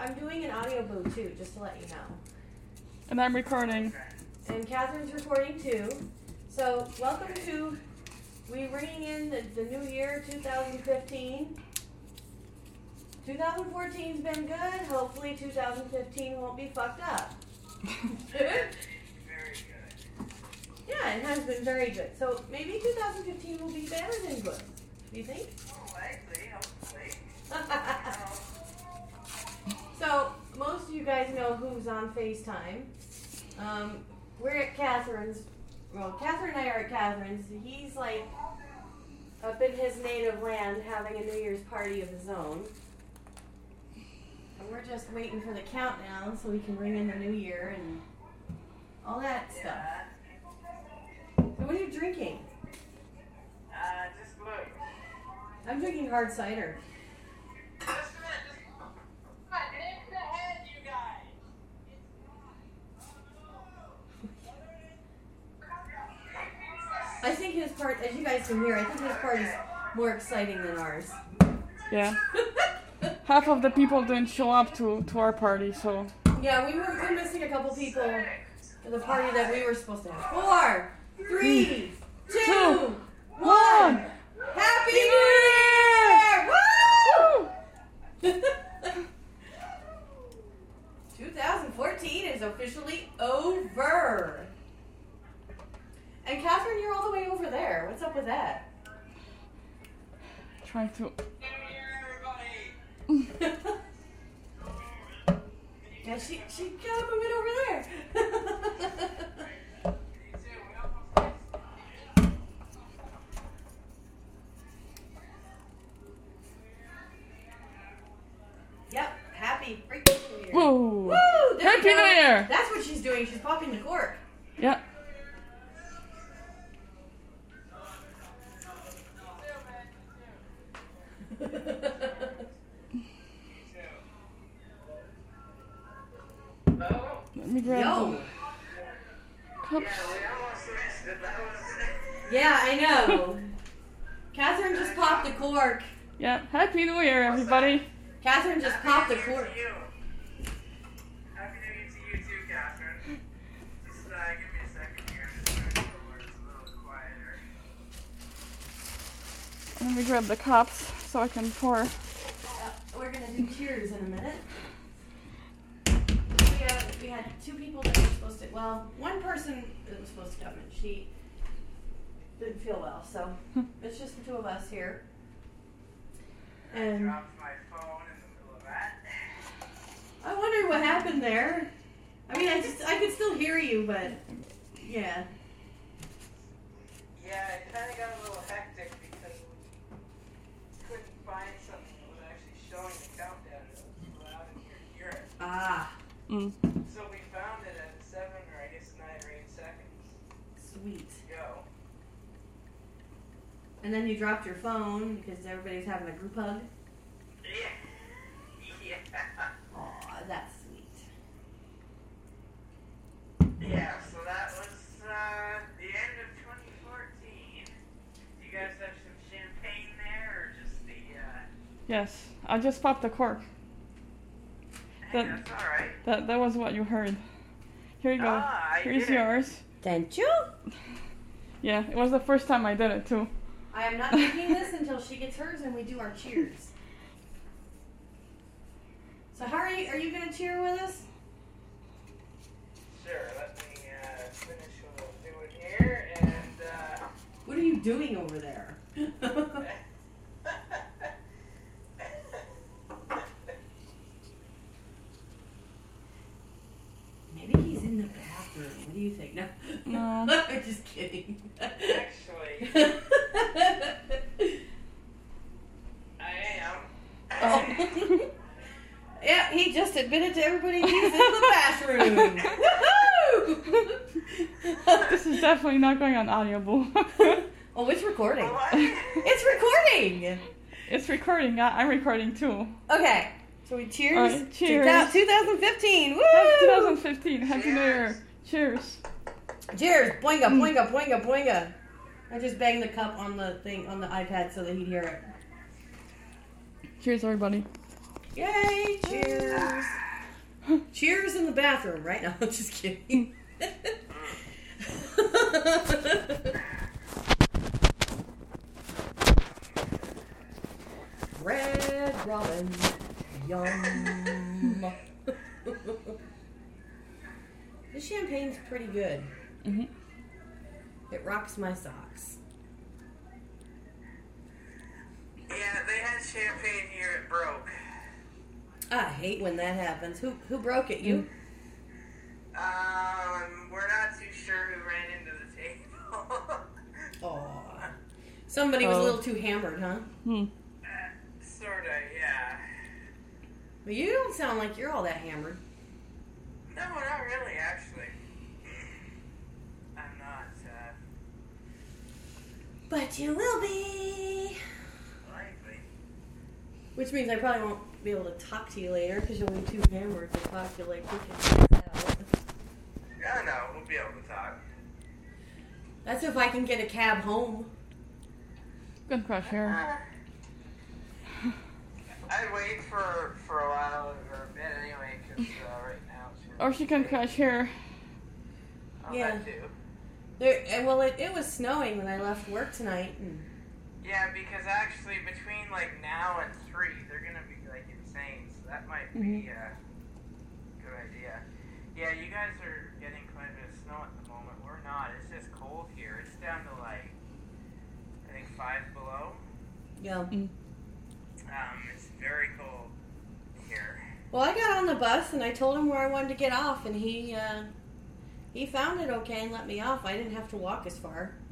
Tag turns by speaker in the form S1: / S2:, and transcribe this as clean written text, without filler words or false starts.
S1: I'm doing an audio boo too, just to let you know.
S2: And I'm recording.
S1: And Catherine's recording too. So welcome to, we ringing in the new year, 2015. 2014's been good. Hopefully 2015 won't be fucked up.
S3: Very good.
S1: Yeah, it has been very good. So maybe 2015 will be better than good. Do you think?
S3: Oh, likely, hopefully.
S1: So most of you guys know who's on FaceTime. We're at Catherine's. Well, Catherine and I are at Catherine's. He's like up in his native land having a New Year's party of his own. And we're just waiting for the countdown so we can ring in the new year and all that stuff. So what are you drinking?
S3: Just look.
S1: I'm drinking hard cider.
S3: Just a minute, hit the head, you guys.
S1: I think his part, as you guys can hear, I think his part is more exciting than ours.
S2: Yeah. Half of the people didn't show up to our party, so.
S1: Yeah, we're missing a couple people for the party that we were supposed to have. 4, 3, 2, 1. Happy New Year! Woo! 2014 is officially over. And Catherine, you're all the way over there. What's up with that?
S2: Trying to.
S3: New Year, everybody.
S1: Yeah, she got up a bit over there. Yep, happy freaking New Year.
S2: Whoa!
S1: Woo! There
S2: Happy
S1: we go.
S2: New Year!
S1: That's what she's doing. She's popping the cork.
S2: Yeah. Let me grab
S1: Yo.
S2: the cups.
S3: Yeah, we almost missed it. That was...
S1: Yeah, I know. Catherine just popped the cork.
S2: Yeah. Happy New Year, everybody.
S1: Catherine just popped the cork.
S3: Happy New Year to you too, Catherine. Just give me a second here. I'm just trying to go where it's a little quieter.
S2: Let me grab the cups so I can pour.
S1: We're gonna do cheers in a minute. We had 2 people that were supposed to. Well, one person that was supposed to come, and she didn't feel well, so it's just the 2 of us here.
S3: I
S1: And
S3: dropped my phone in the middle of that.
S1: I wondered what happened there. I mean, I could still hear you, but yeah.
S3: Yeah, it kind of got a little hectic because we couldn't find something that was actually showing the countdown. It was loud and you could hear it.
S1: Ah,
S2: Mm.
S3: So we found it at 7 or I guess 9 or 8 seconds
S1: sweet.
S3: to go.
S1: And then you dropped your phone because everybody's having a group hug.
S3: Yeah. Yeah.
S1: Aw, that's sweet.
S3: Yeah, so that was the end of 2014. Do you guys have some champagne there or just the
S2: Yes. I just popped the cork.
S3: hey, that's alright.
S2: That was what you heard. Here you go.
S3: Ah, I
S2: Here's
S3: did it.
S2: yours.
S1: Thank you.
S2: Yeah, it was the first time I did it too.
S1: I am not drinking this until she gets hers and we do our cheers. So how are you gonna cheer with us?
S3: Sure, let me finish what I'm doing here and
S1: What are you doing over there? Maybe he's in the bathroom. What do you think? No.
S2: No.
S1: I'm just kidding.
S3: actually I am.
S1: Oh. Yeah, he just admitted to everybody he's in the bathroom. Woohoo!
S2: This is definitely not going on audible.
S1: Oh, it's recording.
S3: What?
S1: It's recording.
S2: It's recording. I'm recording too.
S1: Okay, so we cheers.
S2: All right, cheers.
S1: 2015. Woo!
S2: Happy 2015. Happy New Year. Cheers.
S1: Cheers. Boinga, boinga, boinga, boinga. I just banged the cup on the thing on the iPad so that he'd hear it.
S2: Cheers, everybody.
S1: Yay! Cheers. bathroom right now. I'm just kidding. Red Robin. Yum. This champagne's pretty good.
S2: Mm-hmm.
S1: It rocks my socks.
S3: Yeah, they had champagne here. It broke.
S1: I hate when that happens. Who broke it? You?
S3: We're not too sure who ran into the table.
S1: Aw. Somebody was a little too hammered, huh?
S3: Sorta, yeah.
S1: Well, you don't sound like you're all that hammered.
S3: No, not really, actually. I'm not,
S1: But you will be.
S3: likely.
S1: Which means I probably won't be able to talk to you later because you'll be too hammered to talk to you like we can out.
S3: Yeah, no, we'll be able to talk.
S1: That's if I can get a cab home.
S2: Can crash here.
S3: I'd wait for a while or a bit anyway, because right now it's...
S2: Or she can crash here.
S3: Oh,
S1: Yeah.
S3: that too.
S1: Well, it was snowing when I left work tonight. And
S3: Yeah, because actually between like now and 3, they're gonna be like insane. So that might be a good idea. Yeah, you guys are getting quite a bit of snow at the moment. We're not. It's just cold here. It's down to like I think 5 below.
S1: yeah.
S3: It's very cold here.
S1: Well, I got on the bus and I told him where I wanted to get off, and he found it okay and let me off. I didn't have to walk as far.